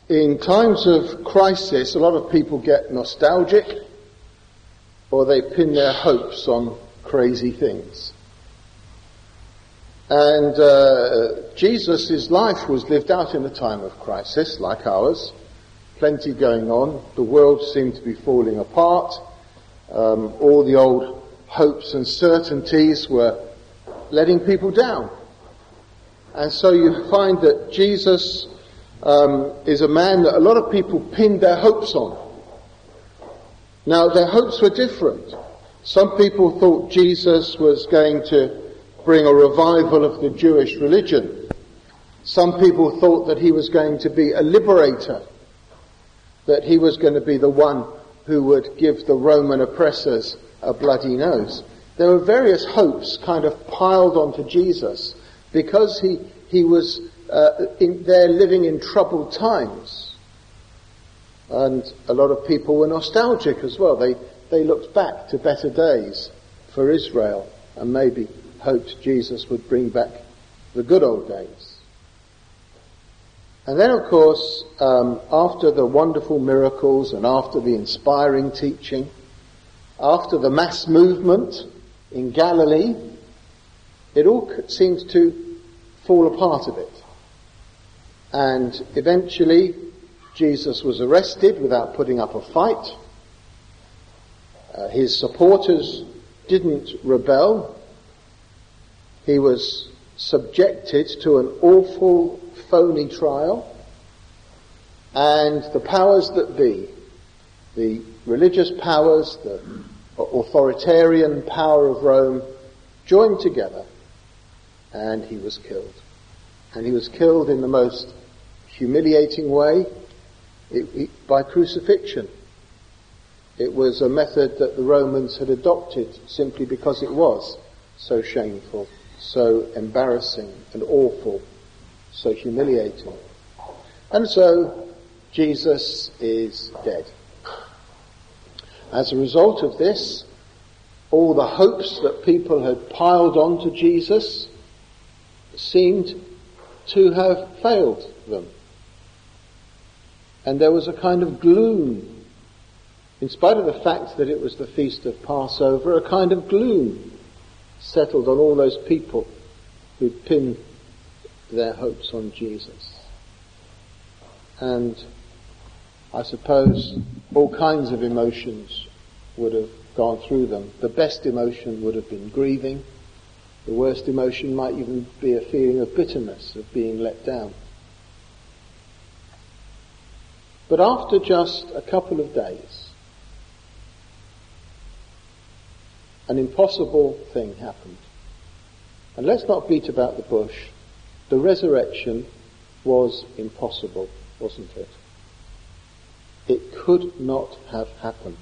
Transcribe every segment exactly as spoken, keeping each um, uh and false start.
In times of crisis, a lot of people get nostalgic, or they pin their hopes on crazy things. And uh, Jesus' life was lived out in a time of crisis, like ours. Plenty going on. The world seemed to be falling apart. Um, all the old hopes and certainties were letting people down. And so you find that Jesus um, is a man that a lot of people pinned their hopes on. Now, their hopes were different. Some people thought Jesus was going to bring a revival of the Jewish religion. Some people thought that he was going to be a liberator, that he was going to be the one who would give the Roman oppressors a bloody nose. There were various hopes kind of piled onto Jesus because he he was uh, in, there living in troubled times. And a lot of people were nostalgic as well. They they looked back to better days for Israel and maybe hoped Jesus would bring back the good old days. And then, of course, um, after the wonderful miracles and after the inspiring teaching, after the mass movement in Galilee, it all seemed to fall apart a bit. And eventually, Jesus was arrested without putting up a fight. Uh, his supporters didn't rebel. He was subjected to an awful, phony trial. And the powers that be, the religious powers, the authoritarian power of Rome, joined together, and he was killed. And he was killed in the most humiliating way, it, it, by crucifixion. It was a method that the Romans had adopted simply because it was so shameful, so embarrassing and awful, so humiliating. And so Jesus is dead. As a result of this, all the hopes that people had piled onto Jesus seemed to have failed them. And there was a kind of gloom, in spite of the fact that it was the feast of Passover, a kind of gloom settled on all those people who'd pinned their hopes on Jesus. And I suppose all kinds of emotions would have gone through them. The best emotion would have been grieving. The worst emotion might even be a feeling of bitterness, of being let down. But after just a couple of days, an impossible thing happened. And let's not beat about the bush. The resurrection was impossible, wasn't it? It could not have happened.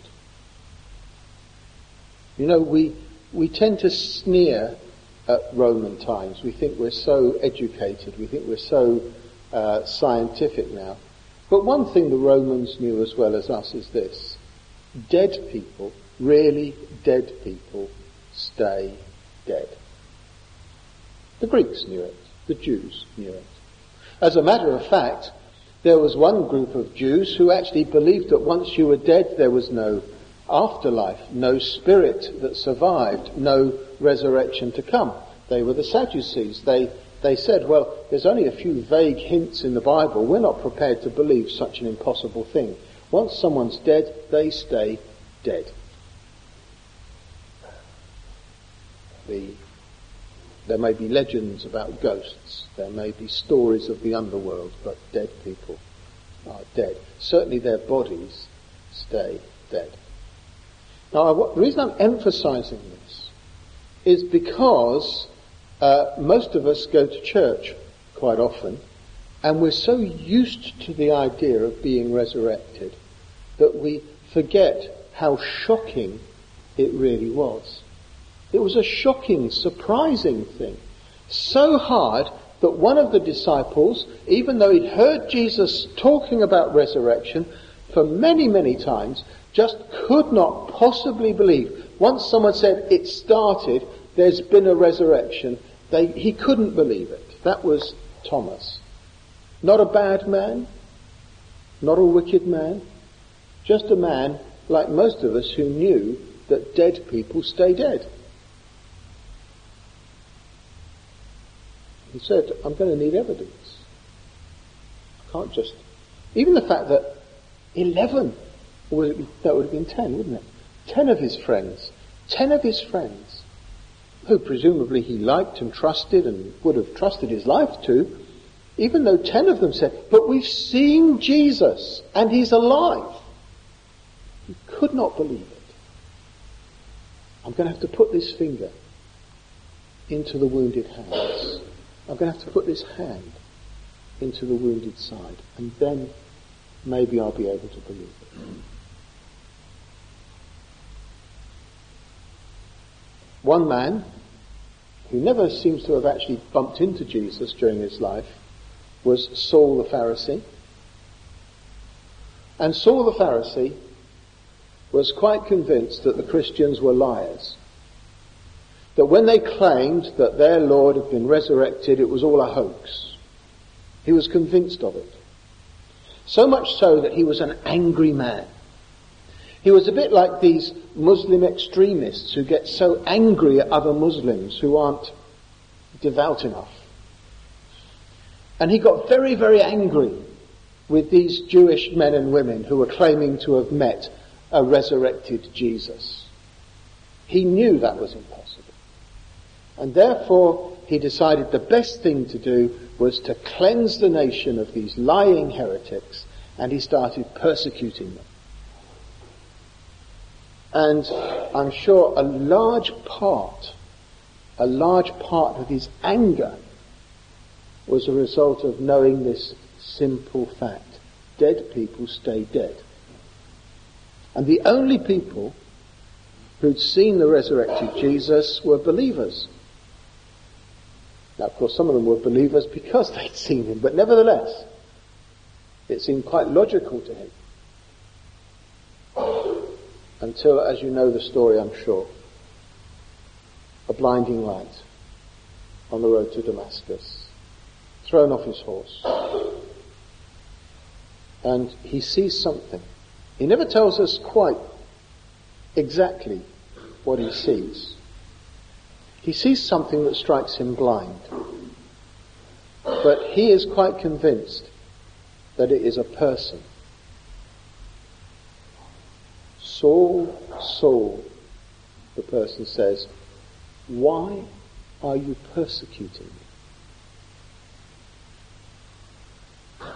You know, we we tend to sneer at Roman times. We think we're so educated. We think we're so uh, scientific now. But one thing the Romans knew as well as us is this. Dead people, really dead people, stay dead. The Greeks knew it. The Jews knew it. As a matter of fact, there was one group of Jews who actually believed that once you were dead, there was no afterlife, no spirit that survived, no resurrection to come. They were the Sadducees. They they said, well, there's only a few vague hints in the Bible. We're not prepared to believe such an impossible thing. Once someone's dead, they stay dead. The, there may be legends about ghosts. There may be stories of the underworld, but dead people are dead. Certainly their bodies stay dead. Now, the reason I'm emphasizing this is because uh, most of us go to church quite often, and we're so used to the idea of being resurrected that we forget how shocking it really was. It was a shocking, surprising thing. So hard that one of the disciples, even though he'd heard Jesus talking about resurrection for many, many times, just could not possibly believe. Once someone said, it started, there's been a resurrection, they, he couldn't believe it. That was Thomas. Not a bad man, not a wicked man, just a man like most of us who knew that dead people stay dead. He said, I'm going to need evidence. I can't just... Even the fact that eleven, or would it be, that would have been ten, wouldn't it? Ten of his friends, ten of his friends, who presumably he liked and trusted and would have trusted his life to, even though ten of them said, but we've seen Jesus and he's alive. He could not believe it. I'm going to have to put this finger into the wounded hands. I'm going to have to put this hand into the wounded side, and then maybe I'll be able to believe it. One man, who never seems to have actually bumped into Jesus during his life, was Saul the Pharisee. And Saul the Pharisee was quite convinced that the Christians were liars. That when they claimed that their Lord had been resurrected, it was all a hoax. He was convinced of it. So much so that he was an angry man. He was a bit like these Muslim extremists who get so angry at other Muslims who aren't devout enough. And he got very, very angry with these Jewish men and women who were claiming to have met a resurrected Jesus. He knew that was impossible. And therefore he decided the best thing to do was to cleanse the nation of these lying heretics, and he started persecuting them. And I'm sure a large part, a large part of his anger was a result of knowing this simple fact. Dead people stay dead. And the only people who'd seen the resurrected Jesus were believers. Now, of course, some of them were believers because they'd seen him, but nevertheless, it seemed quite logical to him. Until, as you know the story, I'm sure, a blinding light on the road to Damascus, thrown off his horse, and he sees something. He never tells us quite exactly what he sees. He sees something that strikes him blind. But he is quite convinced that it is a person. Saul, Saul, the person says, why are you persecuting me?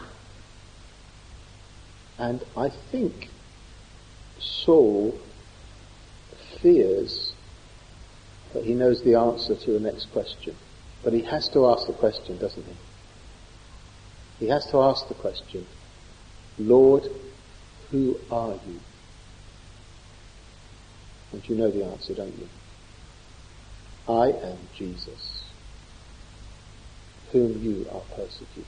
And I think Saul fears that he knows the answer to the next question. But he has to ask the question, doesn't he? He has to ask the question, Lord, who are you? And you know the answer, don't you? I am Jesus, whom you are persecuting.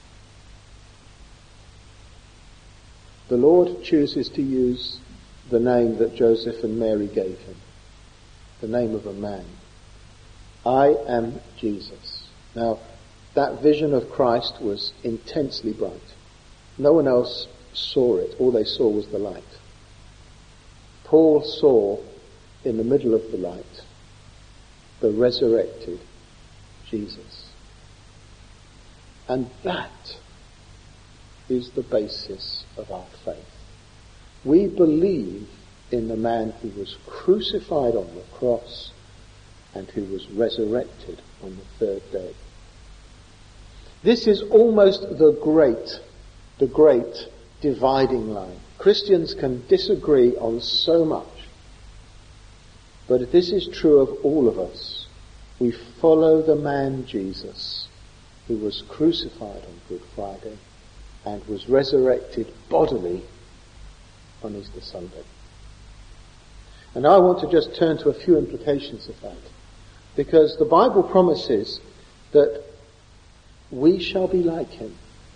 The Lord chooses to use the name that Joseph and Mary gave him, the name of a man. I am Jesus. Now, that vision of Christ was intensely bright. No one else saw it. All they saw was the light. Paul saw in the middle of the light the resurrected Jesus. And that is the basis of our faith. We believe in the man who was crucified on the cross and who was resurrected on the third day. This is almost the great, the great dividing line. Christians can disagree on so much, but this is true of all of us. We follow the man Jesus who was crucified on Good Friday and was resurrected bodily on Easter Sunday. And now I want to just turn to a few implications of that, because the Bible promises that we shall be like him.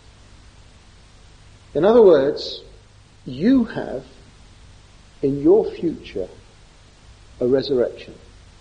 In other words, you have in your future a resurrection.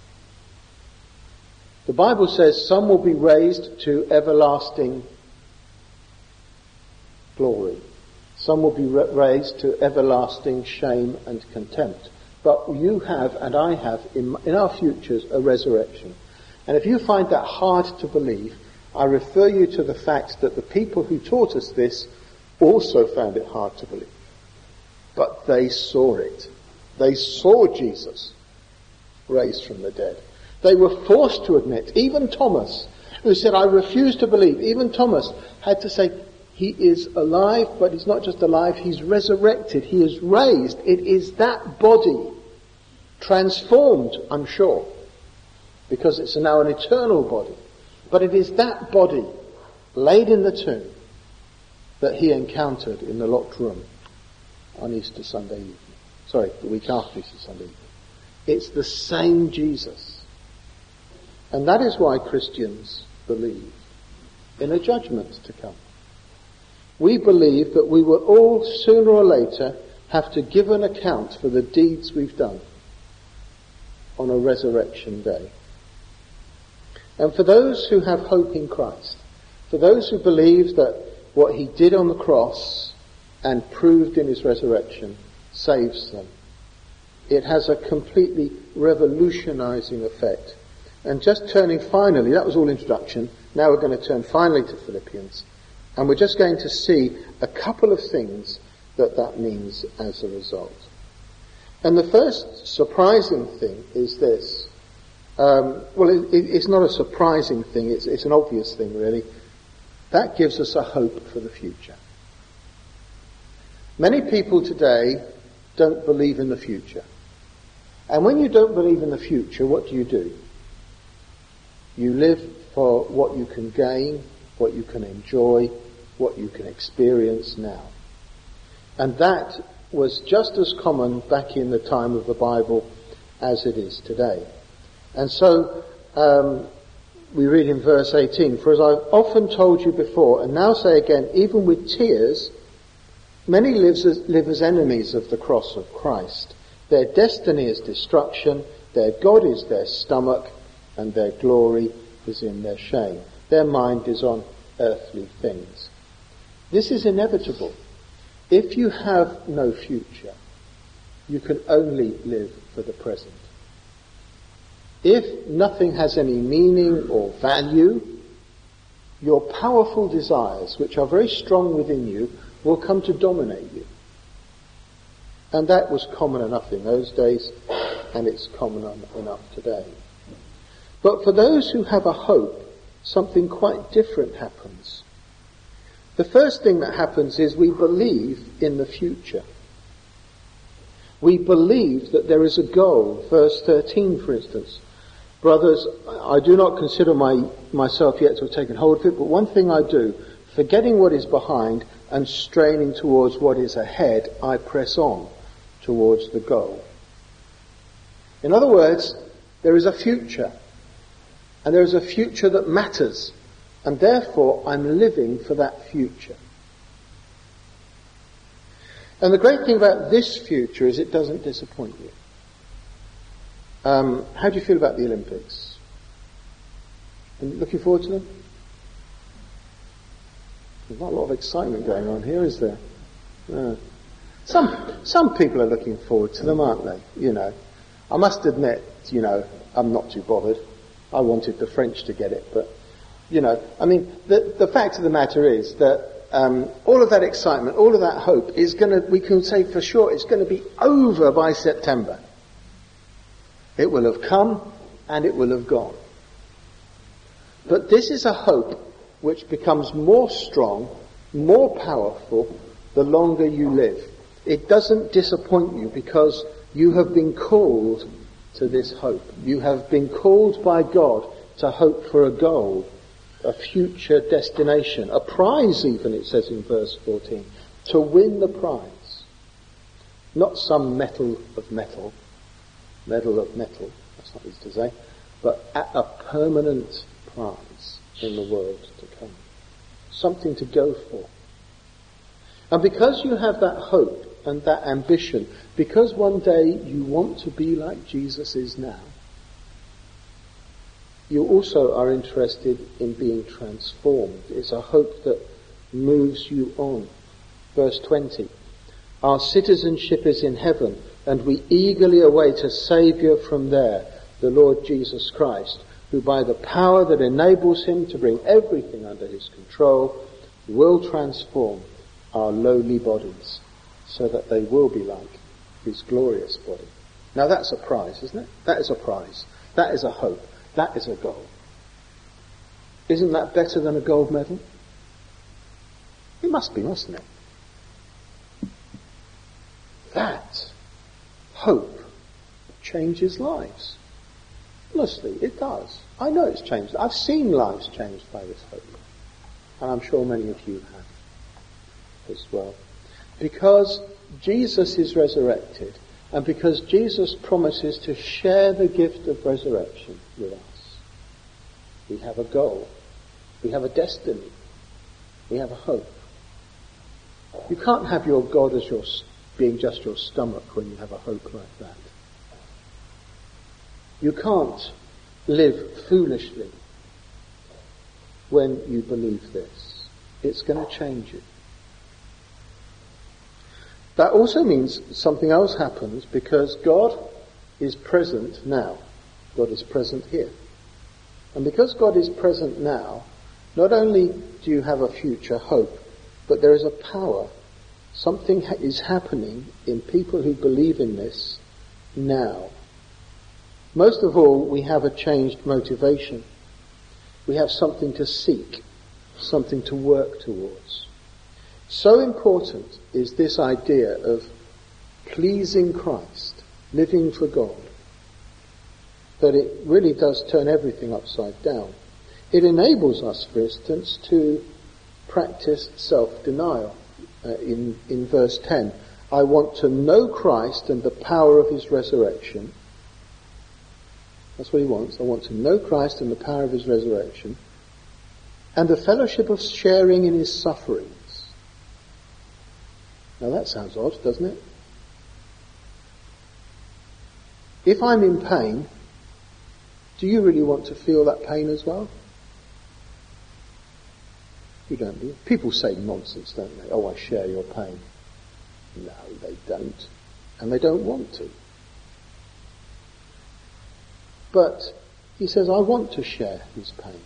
The Bible says some will be raised to everlasting glory. Some will be raised to everlasting shame and contempt. But you have, and I have, in, in our futures, a resurrection. And if you find that hard to believe, I refer you to the fact that the people who taught us this also found it hard to believe. But they saw it. They saw Jesus raised from the dead. They were forced to admit, even Thomas, who said, I refuse to believe, even Thomas had to say, he is alive, but he's not just alive, he's resurrected, he is raised. It is that body, transformed, I'm sure, because it's now an eternal body. But it is that body, laid in the tomb, that he encountered in the locked room on Easter Sunday evening. Sorry, the week after Easter Sunday evening. It's the same Jesus. And that is why Christians believe in a judgment to come. We believe that we will all, sooner or later, have to give an account for the deeds we've done on a resurrection day. And for those who have hope in Christ, for those who believe that what he did on the cross and proved in his resurrection saves them, it has a completely revolutionizing effect. And just turning finally, that was all introduction, now we're going to turn finally to Philippians. And we're just going to see a couple of things that that means as a result. And the first surprising thing is this. Um, well, it, it, it's not a surprising thing, it's, it's an obvious thing really. That gives us a hope for the future. Many people today don't believe in the future. And when you don't believe in the future, what do you do? You live for what you can gain, what you can enjoy, what you can experience now. And that was just as common back in the time of the Bible as it is today. And so um, we read in verse eighteen, for as I've often told you before, and now say again, even with tears, many live as, live as enemies of the cross of Christ. Their destiny is destruction, their God is their stomach, and their glory is in their shame. Their mind is on earthly things. This is inevitable. If you have no future, you can only live for the present. If nothing has any meaning or value, your powerful desires, which are very strong within you, will come to dominate you. And that was common enough in those days, and it's common enough today. But for those who have a hope, something quite different happens. The first thing that happens is we believe in the future. We believe that there is a goal. Verse thirteen, for instance. Brothers, I do not consider my, myself yet to have taken hold of it, but one thing I do, forgetting what is behind and straining towards what is ahead, I press on towards the goal. In other words, there is a future. And there is a future that matters. And therefore, I'm living for that future. And the great thing about this future is it doesn't disappoint you. Um, how do you feel about the Olympics? Are you looking forward to them? There's not a lot of excitement going on here, is there? No. Some some people are looking forward to them, aren't they? You know, I must admit, you know, I'm not too bothered. I wanted the French to get it, but, you know, I mean, the, the fact of the matter is that um, all of that excitement, all of that hope is going to, we can say for sure, it's going to be over by September. It will have come and it will have gone. But this is a hope which becomes more strong, more powerful, the longer you live. It doesn't disappoint you because you have been called to this hope. You have been called by God to hope for a goal, a future destination, a prize even, it says in verse fourteen, to win the prize. Not some medal of metal, medal of metal, that's not easy to say, but a permanent prize in the world to come. Something to go for. And because you have that hope and that ambition, because one day you want to be like Jesus is now, you also are interested in being transformed. It's a hope that moves you on Verse twenty. Our citizenship is in heaven, and we eagerly await a Saviour from there, the Lord Jesus Christ, who by the power that enables him to bring everything under his control will transform our lowly bodies so that they will be like his glorious body. Now that's a prize, isn't it? That is a prize. That is a hope. That is a goal. Isn't that better than a gold medal? It must be, mustn't it? That hope changes lives. Honestly, it does. I know it's changed. I've seen lives changed by this hope. And I'm sure many of you have as well. Because Jesus is resurrected, and because Jesus promises to share the gift of resurrection with us, we have a goal. We have a destiny. We have a hope. You can't have your God as your being just your stomach when you have a hope like that. You can't live foolishly when you believe this. It's going to change you. That also means something else happens, because God is present now. God is present here. And because God is present now, not only do you have a future hope, but there is a power. Something ha- is happening in people who believe in this now. Most of all, we have a changed motivation. We have something to seek, something to work towards. So important is this idea of pleasing Christ, living for God, that it really does turn everything upside down. It enables us, for instance, to practice self-denial. Uh, in, in verse ten, I want to know Christ and the power of his resurrection. That's what he wants. I want to know Christ and the power of his resurrection, and the fellowship of sharing in his sufferings. Now that sounds odd, doesn't it? If I'm in pain, do you really want to feel that pain as well? You don't, do you? People say nonsense, don't they? Oh, I share your pain. No, they don't. And they don't want to. But he says, I want to share his pain.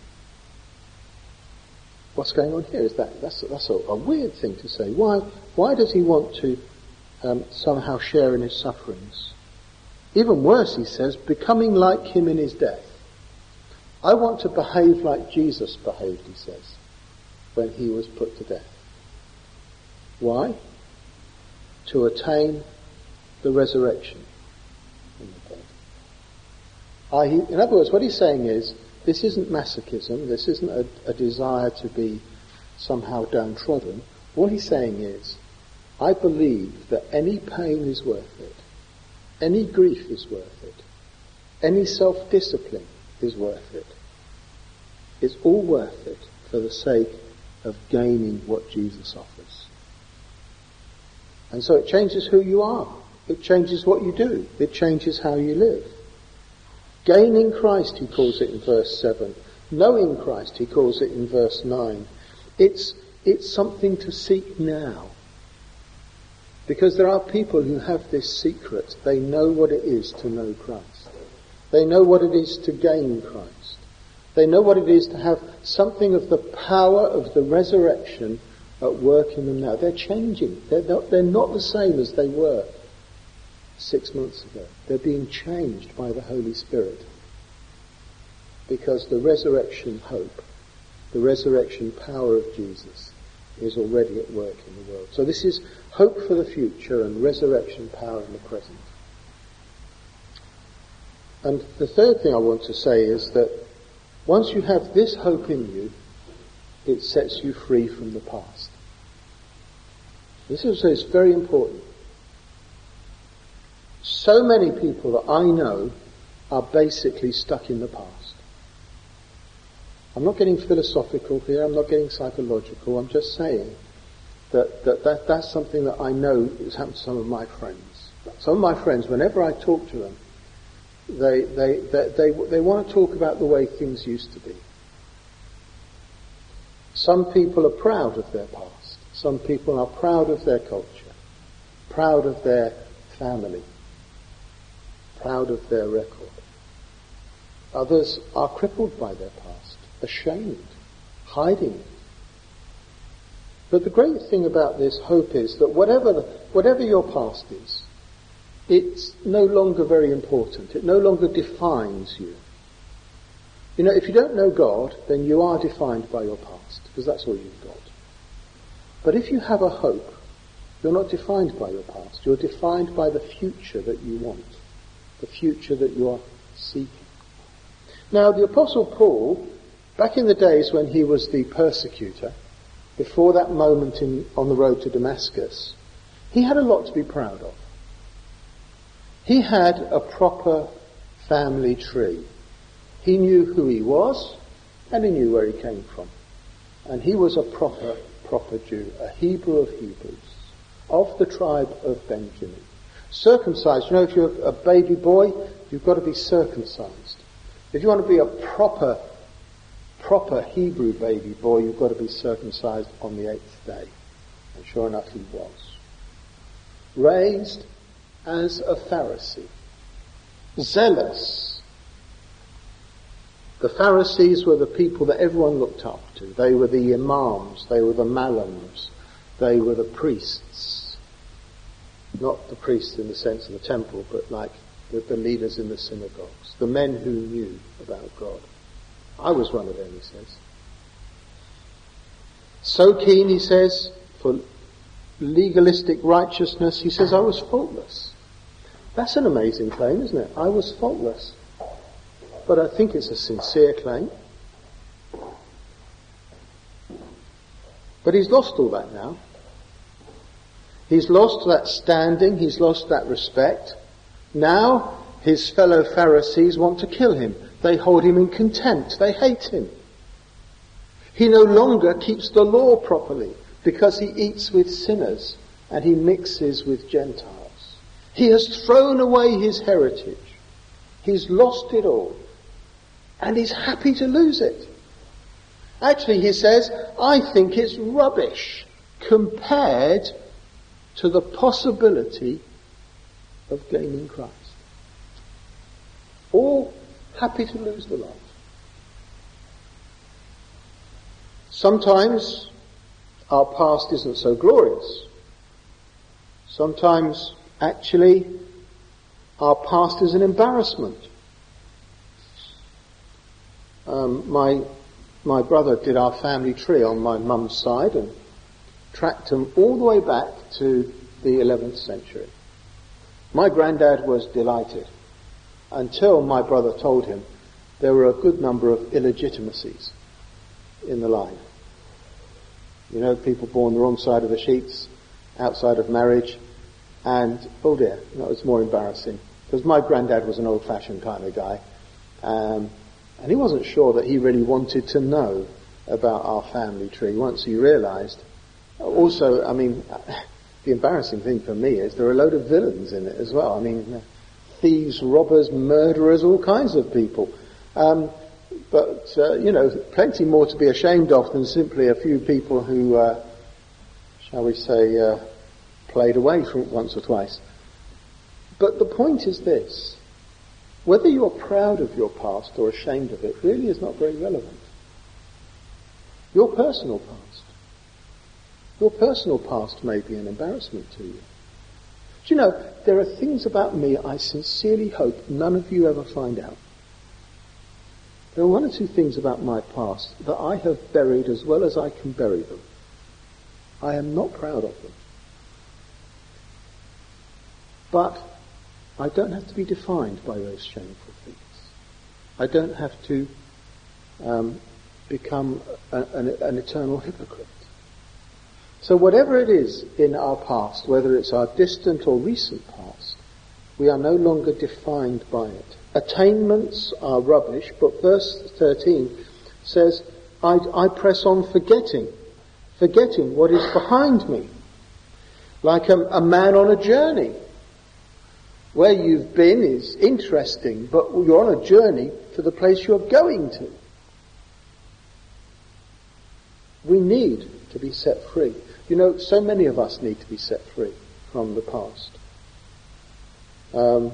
What's going on here is that that's, that's a, a weird thing to say. Why, why does he want to um, somehow share in his sufferings? Even worse, he says, becoming like him in his death. I want to behave like Jesus behaved, he says, when he was put to death. Why? To attain the resurrection from the dead. I, he, in other words, what he's saying is, this isn't masochism, this isn't a, a desire to be somehow downtrodden. What he's saying is, I believe that any pain is worth it, any grief is worth it, any self-discipline is worth it. It's all worth it for the sake of gaining what Jesus offers. And so it changes who you are. It changes what you do. It changes how you live. Gaining Christ, he calls it in verse seven. Knowing Christ, he calls it in verse nine. It's, it's something to seek now. Because there are people who have this secret. They know what it is to know Christ. They know what it is to gain Christ. They know what it is to have something of the power of the resurrection at work in them now. They're changing. They're not, they're not the same as they were six months ago. They're being changed by the Holy Spirit. Because the resurrection hope, the resurrection power of Jesus is already at work in the world. So this is hope for the future and resurrection power in the present. And the third thing I want to say is that once you have this hope in you, it sets you free from the past. This is, is very important. So many people that I know are basically stuck in the past. I'm not getting philosophical here, I'm not getting psychological, I'm just saying that, that, that that's something that I know has happened to some of my friends. Some of my friends, whenever I talk to them, they, they, they, they, they want to talk about the way things used to be. Some people are proud of their past. Some people are proud of their culture, proud of their family, proud of their record. Others are crippled by their past, ashamed, hiding it. But the great thing about this hope is that whatever the, whatever your past is, it's no longer very important. It no longer defines you. You know, if you don't know God, then you are defined by your past, because that's all you've got. But if you have a hope, you're not defined by your past. You're defined by the future that you want, the future that you are seeking. Now, the Apostle Paul, back in the days when he was the persecutor, before that moment in, on the road to Damascus, he had a lot to be proud of. He had a proper family tree. He knew who he was, and he knew where he came from. And he was a proper, proper Jew, a Hebrew of Hebrews, of the tribe of Benjamin. Circumcised. You know, if you're a baby boy, you've got to be circumcised. If you want to be a proper, proper Hebrew baby boy, you've got to be circumcised on the eighth day. And sure enough, he was. Raised as a Pharisee. Zealous. The Pharisees were the people that everyone looked up to. They were the imams, they were the malams, they were the priests. Not the priests in the sense of the temple, but like the, the leaders in the synagogues, the men who knew about God. I was one of them, he says. So keen, he says, for legalistic righteousness, he says, I was faultless. That's an amazing claim, isn't it? I was faultless. But I think it's a sincere claim. But he's lost all that now. He's lost that standing, he's lost that respect. Now his fellow Pharisees want to kill him. They hold him in contempt. They hate him. He no longer keeps the law properly because he eats with sinners and he mixes with Gentiles. He has thrown away his heritage. He's lost it all. And he's happy to lose it. Actually, he says, I think it's rubbish compared to the possibility of gaining Christ. All happy to lose the lot. Sometimes our past isn't so glorious. Sometimes, actually, our past is an embarrassment. Um, my my brother did our family tree on my mum's side and tracked them all the way back to the eleventh century. My granddad was delighted until my brother told him there were a good number of illegitimacies in the line. You know, people born the wrong side of the sheets, outside of marriage, and oh dear, that was more embarrassing. Because my granddad was an old-fashioned kind of guy, um, and he wasn't sure that he really wanted to know about our family tree once he realised. Also, I mean, the embarrassing thing for me is there are a load of villains in it as well. I mean, thieves, robbers, murderers, all kinds of people. Um, but, uh, you know, plenty more to be ashamed of than simply a few people who, uh, shall we say, uh, played away from it once or twice. But the point is this. Whether you're proud of your past or ashamed of it really is not very relevant. Your personal past. Your personal past may be an embarrassment to you. Do you know, there are things about me I sincerely hope none of you ever find out. There are one or two things about my past that I have buried as well as I can bury them. I am not proud of them. But I don't have to be defined by those shameful things. I don't have to um, become a, an, an eternal hypocrite. So whatever it is in our past, whether it's our distant or recent past, we are no longer defined by it. Attainments are rubbish, but verse thirteen says, I, I press on forgetting, forgetting what is behind me. Like a, a man on a journey. Where you've been is interesting, but you're on a journey to the place you're going to. We need to be set free. You know, so many of us need to be set free from the past. Um,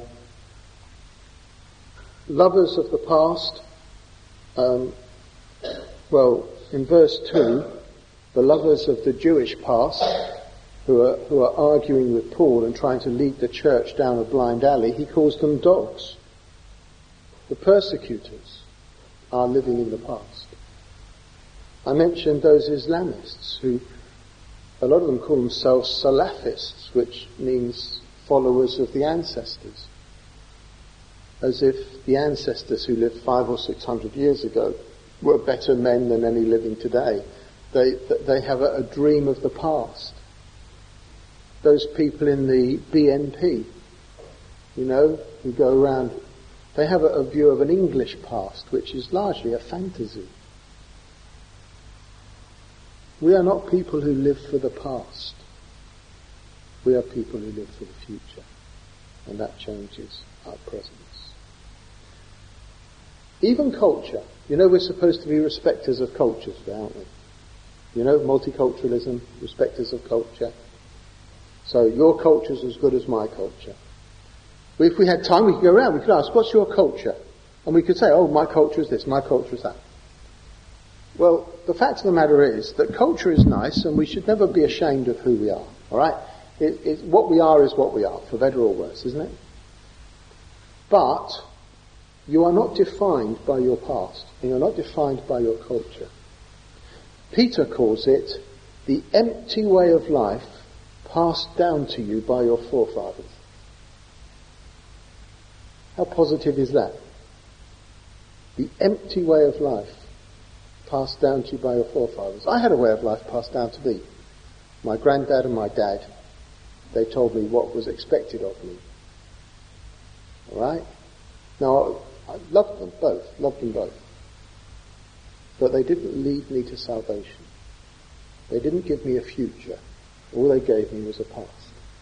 lovers of the past, um, well, in verse two, the lovers of the Jewish past, who are, who are arguing with Paul and trying to lead the church down a blind alley, he calls them dogs. The persecutors are living in the past. I mentioned those Islamists who, a lot of them call themselves Salafists, which means followers of the ancestors. As if the ancestors who lived five or six hundred years ago were better men than any living today. They, they have a, a dream of the past. Those people in the B N P, you know, who go around, they have a, a view of an English past, which is largely a fantasy. We are not people who live for the past. We are people who live for the future. And that changes our presence. Even culture. You know, we're supposed to be respecters of culture today, aren't we? You know, multiculturalism, respecters of culture. So your culture's as good as my culture. If we had time, we could go around, we could ask, what's your culture? And we could say, oh, my culture is this, my culture is that. Well, the fact of the matter is that culture is nice and we should never be ashamed of who we are, alright? It, it, what we are is what we are, for better or worse, isn't it? But you are not defined by your past, and you're not defined by your culture. Peter calls it the empty way of life passed down to you by your forefathers. How positive is that? The empty way of life passed down to you by your forefathers. I had a way of life passed down to me. My granddad and my dad, they told me what was expected of me. Alright? Now, I loved them both, loved them both. But they didn't lead me to salvation. They didn't give me a future. All they gave me was a past.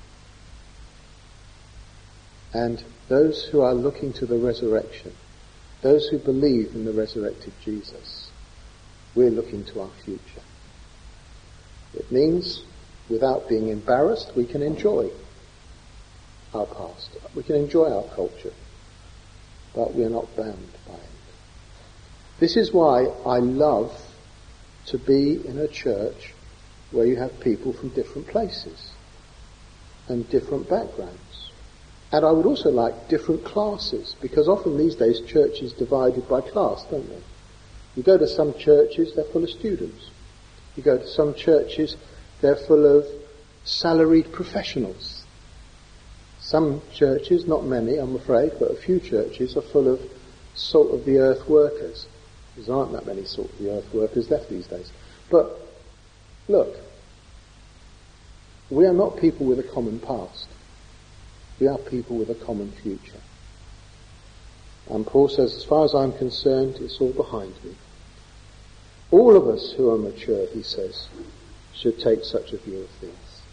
And those who are looking to the resurrection, those who believe in the resurrected Jesus, we're looking to our future. It means, without being embarrassed, we can enjoy our past. We can enjoy our culture. But we are not bound by it. This is why I love to be in a church where you have people from different places and different backgrounds. And I would also like different classes, because often these days churches divided by class, don't they? You go to some churches, they're full of students. You go to some churches, they're full of salaried professionals. Some churches, not many I'm afraid, but a few churches are full of salt of the earth workers. There aren't that many salt of the earth workers left these days. But look, we are not people with a common past. We are people with a common future. And Paul says, as far as I'm concerned, it's all behind me. All of us who are mature, he says, should take such a view of things.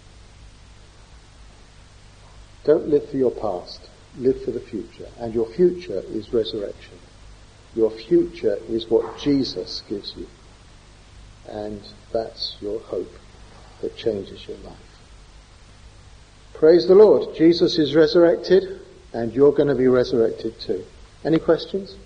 Don't live for your past, live for the future. And your future is resurrection. Your future is what Jesus gives you. And that's your hope that changes your life. Praise the Lord. Jesus is resurrected, and you're going to be resurrected too. Any questions?